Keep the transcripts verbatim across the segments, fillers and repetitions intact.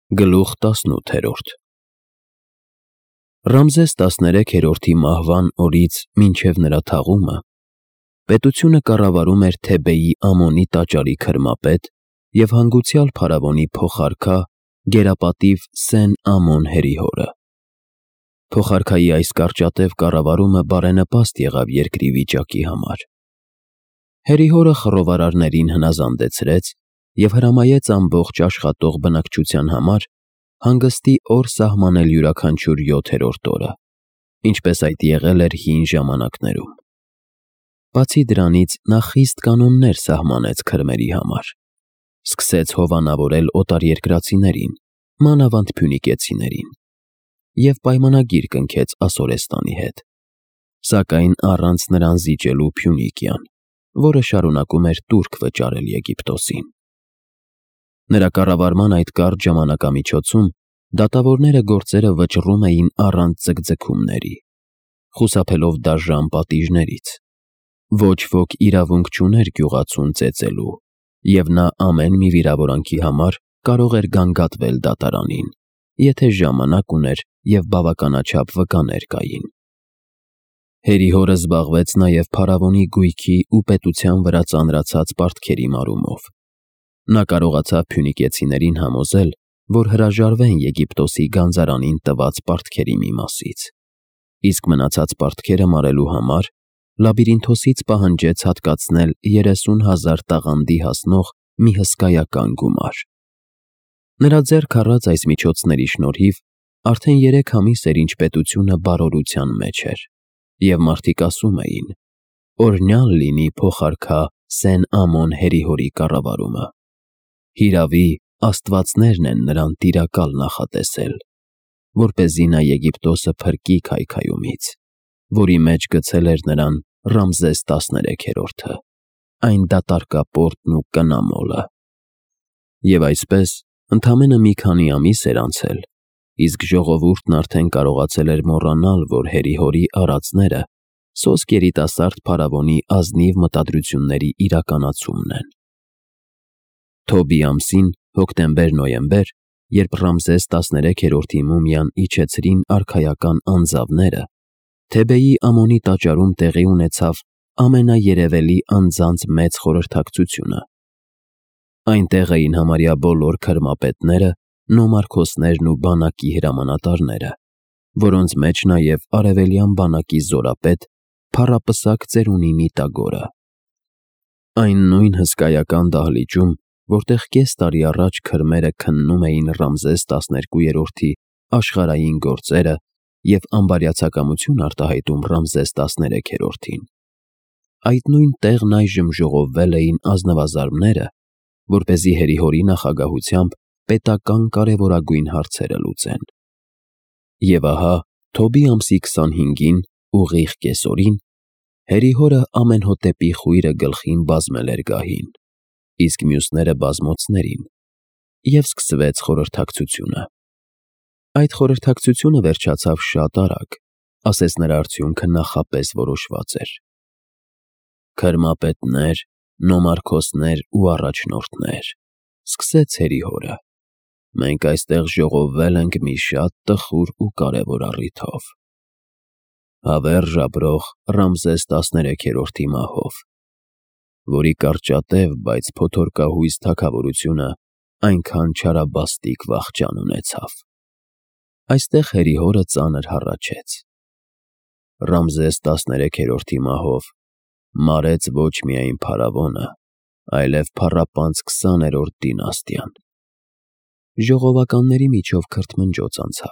Գլուխ տասնութերորդ Ռամզես տասներեքերորդի մահվան օրից մինչև նրա թաղումը պետությունը կառավարում էր Թեբեի Ամոնի տաճարի քրմապետ և հանգուցյալ փարավոնի փոխարքա գերապատիվ Սեն-Ամոն հերիհորը։ Փոխարքայի այս կարճատև կառավարումը բարենպաստ եղավ երկրի վիճակի համար։ Հերիհորը խռովարարներին հնազանդեցրեց և հրամայեց ամբողջ աշխատող բնակչության համար հանգստի օր սահմանել յուրաքանչյուր յոթերորդ օրը, ինչպես այդ եղել էր հին ժամանակներում։ Բացի դրանից նա խիստ կանոններ սահմանեց քրմերի համար, սկսեց հովանավորել օտարերկրացիներին, մանավանդ փյունիկեցիներին, և պայմանագիր կնքեց Ասորեստանի հետ, սակայն առանց նրան զիջելու Փյունիկյան, որը շարունակում էր տուրք վճարել Եգիպտոսին։ Նրա կառավարման այդ կարճ ժամանակամիջոցում դատավորները գործերը վճռում էին առանց ձգձգումների, խուսափելով դաժան պատիժներից։ Ոչ ոք իրավունք չուներ գյուղացուն ծեծելու, և նա ամեն մի վիրավորանքի համար կարող էր գանգատվել դատարանին, եթե ժամանակ ուներ և բավականաչափ վկաներ կային։ Հերիհորը զբաղվեց նաև փարավոնի գույքի ու պետության վրա ծանրացած պարտքերի մարումով։ Նա կարողացավ փյունիկեցիներին համոզել, որ հրաժարվեն Եգիպտոսի գանձարանին տված պարտքերի մի մասից, իսկ մնացած պարտքերը մարելու համար Լաբիրինթոսից պահանջեց հատկացնել երեսուն հազար տաղանդի հասնող մի հսկայական գումար։ Նրա ձեռք առած այս միջոցների շնորհիվ արդեն երեք ամիս էր, ինչ պետությունը բարօրության մեջ էր, և մարդիկ ասում էին. «Օրհնյալ լինի փոխարքա Սեն-Ամոն հերիհորի կառավարումը։ Հիրավի, աստվածներն են նրան տիրակալ նախատեսել, որպեսզի նա Եգիպտոսը փրկի քայքայումից, որի մեջ գցել էր նրան Ռամզես տասներեքերորդը, այն դատարկապորտն ու կնամոլը»։ Եվ այսպես, ընդամենը մի քանի ամիս էր անցել, իսկ ժողովուրդն արդեն կարողացել էր մոռանալ, որ հերիհորի արածները սոսկ երիտասարդ փարավոնի ազնիվ մտադրությունների իրականացումն են։ Թոբի ամսին, հոկտեմբեր-նոյեմբեր, երբ Ռամզես տասներեքերորդի մումիան իջեցրին արքայական անձավները, Թեբեի Ամոնի տաճարում տեղի ունեցավ ամենաերևելի անձանց մեծ խորհրդակցությունը։ Այնտեղ էին համարյա բոլոր քրմապետները, նոմարքոսներն ու բանակի հրամանատարները, որոնց մեջ նաև արևելյան բանակի զորապետ փառապսակ ծերունի Նիտագորը։ Այն նույն հսկայական դահլիճում, որտեղ կես տարի առաջ քրմերը քննում էին Ռամզես տասներկուերորդի աշխարհային գործերը և անբարյացակամություն արտահայտում Ռամզես տասներեքերորդին, այդ նույն տեղն այժմ ժողովվել էին ազնվազարդները, որպեսզի հերիհորի նախագահությամբ պետական կարևորագույն հարցերը լուծեն։ Եվ ահա, Թոբի ամսի քսանհինգին, ուղիղ կեսօրին, հերիհորը Ամենհոտեպի խույրը գլխին բազմել էր գահին, իսկ մյուսները բազմոցներին, և սկսվեց խորհրդակցությունը։ Այդ խորհրդակցությունը վերջացավ շատ արագ, ասես նրա արդյունքը նախապես որոշված էր։ «Քրմապետներ, նոմարքոսներ ու առաջնորդներ», սկսեց հերիհորը, «մենք այստեղ ժողովվել ենք մի շատ տխուր ու կարևոր առիթով. հավերժ ապրող Ռամզես տասներեքերորդի մահով, որի կարճատև, բայց փոթորկահույս թագավորությունը այնքան չարաբաստիկ վախճան ունեցավ»։ Այստեղ հերիհորը ծանր հառաչեց. «Ռամզես տասներեքերորդի մահով մարեց ոչ միայն փարավոնը, այլև փառապանծ քսաներորդ դինաստիան»։ Ժողովականների միջով քրթմնջոց անցավ։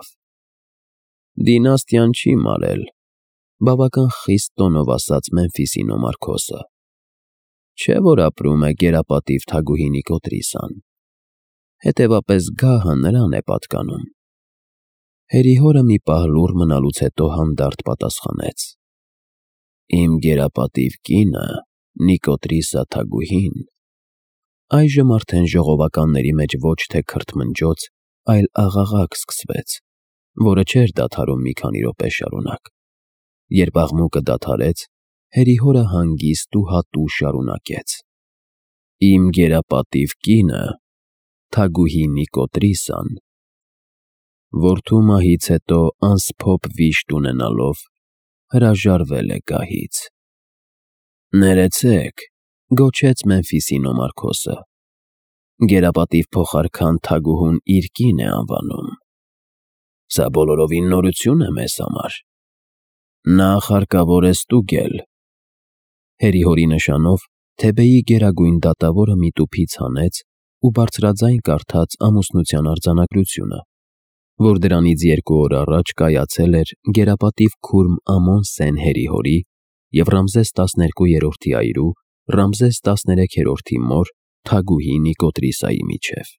«Դինաստիան չի մարել», բավական խիստ տոնով ասաց Մեմֆիսի նոմարքոսը, «չէ՞ որ ապրում է գերապատիվ թագուհի Նիկոտրիսան, հետևապես գահը նրան է պատկանում»։ Հերիհորը մի պահ լուռ մնալուց հետո հանդարտ պատասխանեց. «Իմ գերապատիվ կինը՝ Նիկոտրիսա թագուհին»։ Այժմ արդեն ժողովականների մեջ ոչ թե քրթմնջոց, այլ աղաղակ սկսվեց, որը չէր դադարում մի քանի րոպե շարունակ։ Երբ աղմուկը դադարեց, հերիհորը հանգիստ ու հատուł շարունակեց. «Իմ գերապատիվ կինը՝ թագուհի Նիկոտրիսան որդու մահից հետո անսփոփ վիշտ ունենալով հրաժարվել է գահից։ «Ներեցեք», գոչեց Մեմֆիսի նոմարքոսը, «գերապատիվ փոխարքան թագուհուն իր կին է անվանում։ Սա բոլորովին նորություն է մեզ համար։ Նախ հարկավոր է ստուգել»։ Հերի-հորի նշանով Թեբեի գերագույն դատավորը մի տուփից հանեց ու բարձրաձայն կարդաց ամուսնության արձանագրությունը, որ դրանից երկու օր առաջ կայացել էր գերապատիվ քուրմ Ամոն-Սեն Հերի-հորի և Ռամզես տասներկուերորդի այրու Ռամզես տասներեքերորդի մոր թագուհի Նիկոտրիսայի միջև։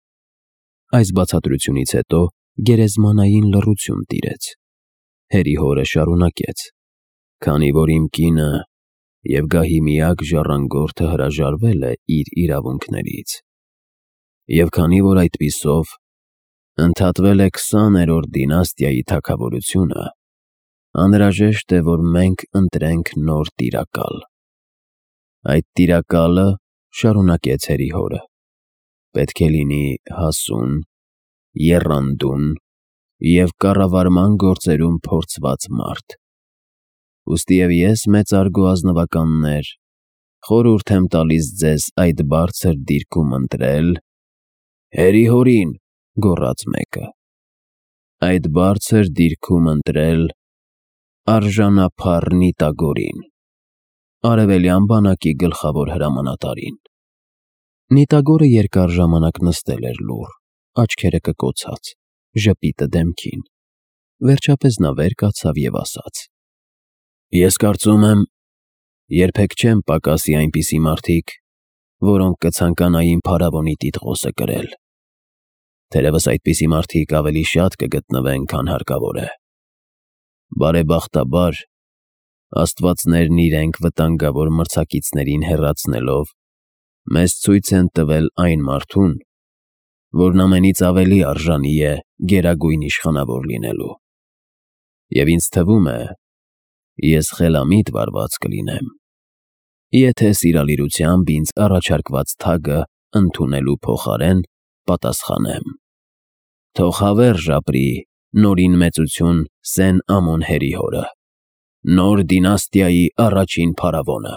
Այս բացատրությունից հետո գերեզմանային լռություն տիրեց։ Հերի-հորը շարունակեց. «Քանի որ իմ կինը և գահի միակ ժառանգորդը հրաժարվել է իր իրավունքներից, և քանի որ այդպիսով ընդհատվել է քսաներորդ դինաստիայի թագավորությունը, անհրաժեշտ է, որ մենք ընտրենք նոր տիրակալ։ Այդ տիրակալը, — շարունակեց Հերի-հորը, — պետք է լինի հասուն, եռանդուն և կառավարման գործերում փորձված մարդ։ Ուստիև ես, մեծարգո ազնվականներ, խորհուրդ եմ տալիս ձեզ այդ բարձր դիրքում ընտրել…» «Հերի-հորին», — գոռաց մեկը, «այդ բարձր դիրքում ընտրել արժանափառ Նիտագորին, արևելյան բանակի գլխավոր հրամանատարին»։ Նիտագորը երկար ժամանակ նստել էր լուռ, աչքերը կկոցած, ժպիտը դեմքին, վերջապես նա վեր կացավ և ասաց. «Ես կարծում եմ, երբեք չեն պակասի այնպիսի մարդիկ, որոնք կցանկանային փարավոնի տիտղոսը կրել։ Թերևս այդպիսի մարդիկ ավելի շատ կգտնվեն, քան հարկավոր է։ Բարեբախտաբար, աստվածներն իրենք վտանգավոր մրցակիցներին հեռացնելով մեզ ցույց են տվել այն մարդուն, որն ամենից ավելի արժանի է գերագույն իշխանավոր լինելու։ Եվ ինձ թվում է, ես խելամիտ վարված կլինեմ, եթե սիրալիրությամբ ինձ առաջարկված թագը ընդունելու փոխարեն պատասխանեմ։ Թող հավերժ ապրի Նորին մեծություն Սեն Ամոն Հերի-հորը, նոր դինաստիայի առաջին փարավոնը»։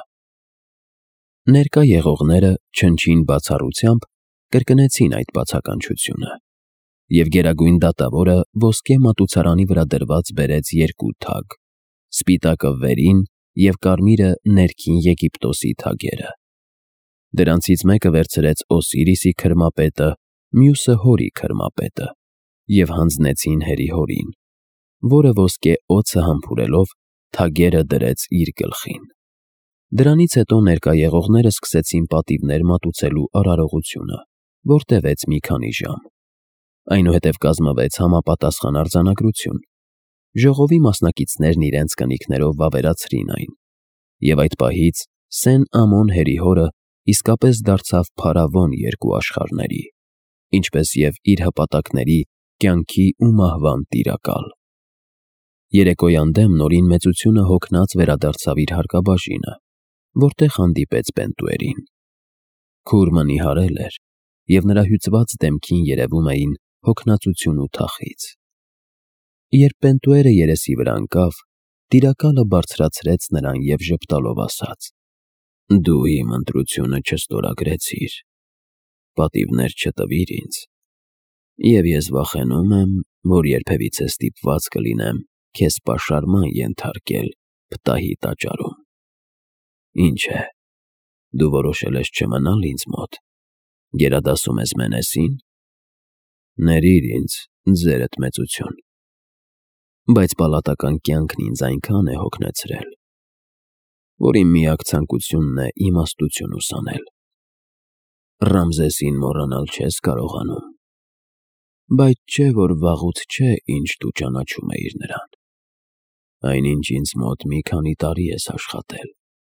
Ներկա եղողները չնչին բացառությամբ կրկնեցին այդ բացականչությունը, և գերագույն դատավորը ոսկե մատուցարանի վրա դրված բերեց երկու թագ, սպիտակը վերին և կարմիրը ներքին Եգիպտոսի թագերը։ Դրանցից մեկը վերցրեց Օսիրիսի քրմապետը, մյուսը Հորի քրմապետը, և հանձնեցին Հերի-հորին, որը ոսկե օձը համբուրելով թագերը դրեց իր գլխին։ Դրանից հետո ներկա եղողները սկսեցին պատիվներ մատուցելու արարողությունը, որ տևեց մի քանի ժամ։ Այնուհետև կազմվեց համապատասխան արձանագրություն։ Ժողովի մասնակիցներն իրենց կնիկներով վավերացրին այն, և այդ պահից Սեն Ամոն Հերի-հորը իսկապես դարձավ փարավոն երկու աշխարհների, ինչպես և իր հպատակների, կյանքի ու մահվան տիրակալ։ Երեկոյան դեմ Նորին մեծությունը հոգնած վերադարձավ իր հարկաբաժինը, որտեղ հանդիպեց Պենտուերին։ Քուրմը նիհարել էր, և նրա հյուծված դեմքին երևում էին հոգնածություն ու թախիծ։ Երբ Պենտուերը երեսի վրա ընկավ, տիրակալը բարձրացրեց նրան և ժպտալով ասաց. «Դու իմ ընտրությունը չստորագրեցիր, պատիվներ չտվիր ինձ, և ես վախենում եմ, որ երբևիցե ստիպված կլինեմ քեզ պաշարման ենթարկել Փտահի տաճարում։ Ինչ է, դու որոշել ես չմնալ ինձ մոտ, գերադասում ես Մենեսին։ Ներիր ինձ, ձերդ մեծություն, բայց պալատական կյանքն ինձ այնքան է հոգնեցրել, որ իմ միակ ցանկությունն է իմաստություն ուսանել։ Ռամզեսին մոռանալ չես կարողանում, բայց չէ՞ որ վաղուց չէ, ինչ դու ճանաչում էիր նրան, այնինչ ինձ մոտ մի քանի տարի ես աշխատել։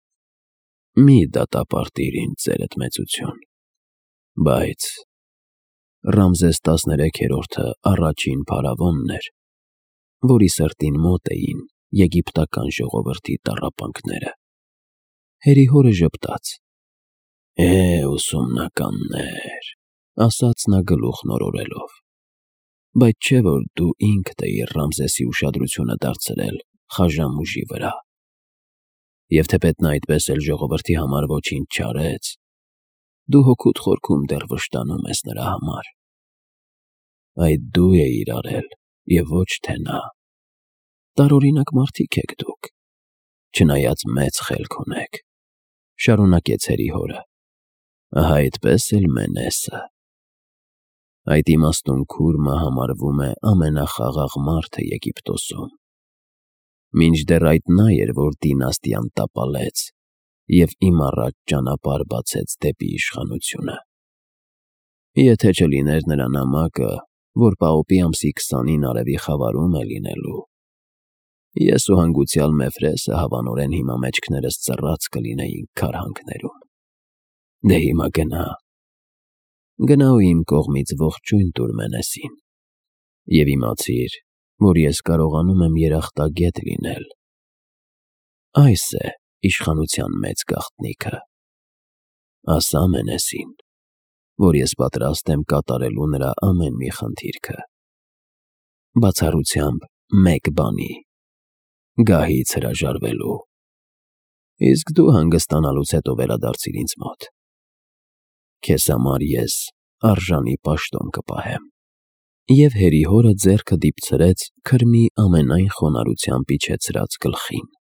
Մի դատապարտիր ինձ, ձերդ մեծություն, բայց… Ռամզես տասներեքերորդը առաջին փարավոնն էր, որի սրտին մոտ էին եգիպտական ժողովրդի տառապանքները»։ Հերի-հորը ժպտաց. «Է, ուսումնականներ», ասաց նա գլուխ նորորելով, բայց չէ որ դու ինքդ էիր Ռամզեսի ուշադրությունը դարձրել խաժամ ուժի վրա։ Եվ թեպետ նա այդպես էլ ժողովրդի համար ոչինչ չարեց, դու հոգուդ խորքում դեռ վշտանում ես նրա համար։ Այդ դու էիր արել և ոչ թե նա։ Տարօրինակ մարդիկ եք դուք, չնայած մեծ խելք ունեք, շարունակեց հերիհորը, ահա այդպես էլ Մենեսը։ Այդ իմաստուն քուրմը համարվում է ամենախաղաղ մարդը Եգիպտոսում։ Մինչդեռ այդ նա էր, որ դինաստիան տապալեց և իմ առաջ ճանապարհ բացեց դեպի իշխանությունը։ Եթե չլիներ նրա նամակը, որ պահոպի ամսի քսանին արևի խավարում է լինելու, ես ու հանգուցյալ Մեֆրեսը հավանորեն հիմա մեջքներս ծռած կլինեինք քարհանքներում։ Դե հիմա գնա, գնա ու իմ կողմից ողջույն տուր Մենեսին և իմացիր, որ ես կարողանում եմ երախտագետ լինել։ Այս է իշխանության մեծ գաղտնիքը։ Ասա Մենեսին, որ ես պատրաստ եմ կատարելու նրա ամեն մի խնդիրքը, բացառությամբ մեկ բանի՝ գահից հրաժարվելու, իսկ դու հանգստանալուց հետո վերադարձիր ինձ մոտ։ Քեզ համար ես արժանի պաշտոն կպահեմ։ Եվ հերիհորը ձեռքը դիպցրեց քրմի ամենայն խոնարհությամբ իջեցրած գլխին։